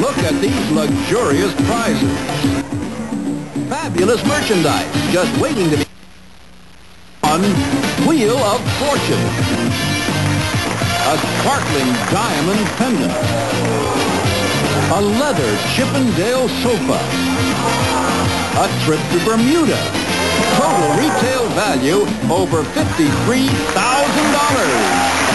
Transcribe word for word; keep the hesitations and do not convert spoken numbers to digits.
look at these luxurious prizes. Fabulous merchandise just waiting to be on Wheel of Fortune. A sparkling diamond pendant. A leather Chippendale sofa. A trip to Bermuda. Total retail value over fifty-three thousand dollars.